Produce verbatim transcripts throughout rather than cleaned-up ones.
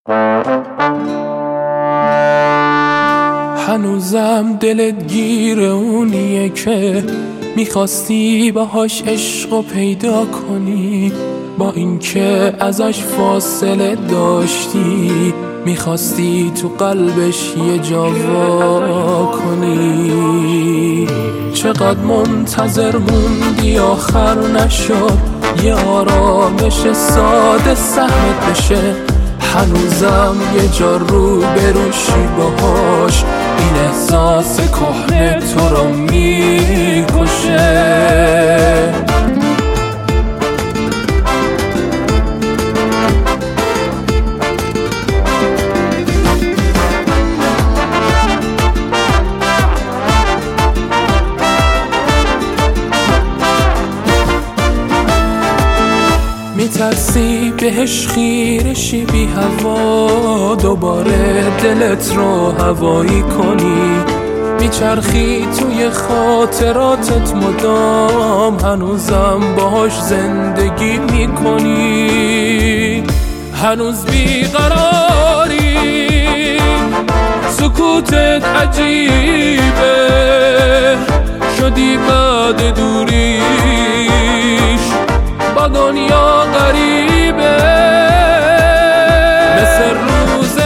هنوزم دلت گیر اونیه که میخواستی باهاش عشقو پیدا کنی، با اینکه ازش فاصله داشتی میخواستی تو قلبش یه جا وا کنی. چقدر منتظر موندی آخر نشد یه آرامش ساده سهمت بشه، هنوزم یه جا رو بروشی باهاش، این احساس کهنه تو رو میکشه. میترسی بهش خیرشی بی هوا، دوباره دلت رو هوایی کنی، میچرخی توی خاطراتت مدام، هنوزم باهاش زندگی میکنی. هنوز بیقراری، سکوتت عجیبه، شدی بعد دوریش با دنیا غریبه، مثل روز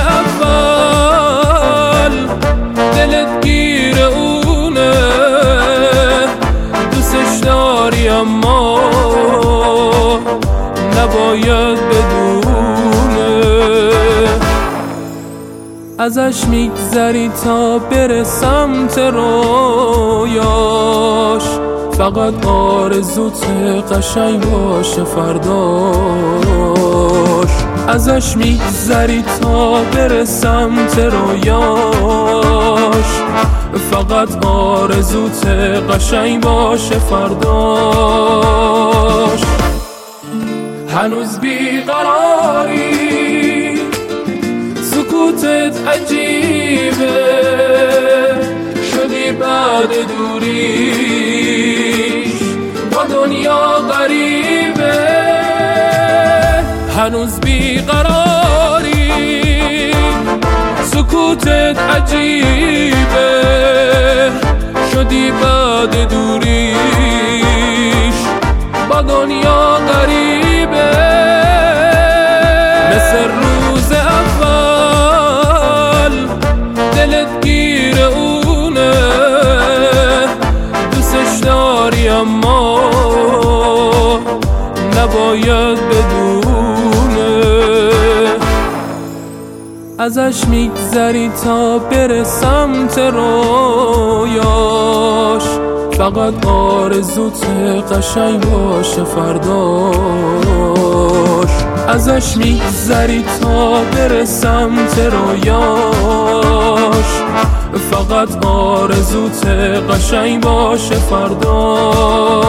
اول دلت گیر اونه، دوستش داری اما نباید بدونه. ازش میگذری تا بره سمت رویاش، فقط آرزوت قشنگ باشه فرداش. ازش میگذری تا بره سمت رویاش، فقط آرزوت قشنگ باشه فرداش. هنوز بیقراری، سکوتت عجیبه، شدی بعد دوریش با دنیا غریبه. هنوز بیقراری، سکوتت عجیبه، شدی بعد دوریش با دنیا غریبه، مثل روز اول دلت گیر اونه، دوستش داری اما نباید بدونه. ازش میگذری تا بره سمت رویاش، فقط آرزوت قشنگ باشه فرداش. ازش میگذری تا بره سمت رویاش، فقط آرزوت قشنگ باشه فرداش.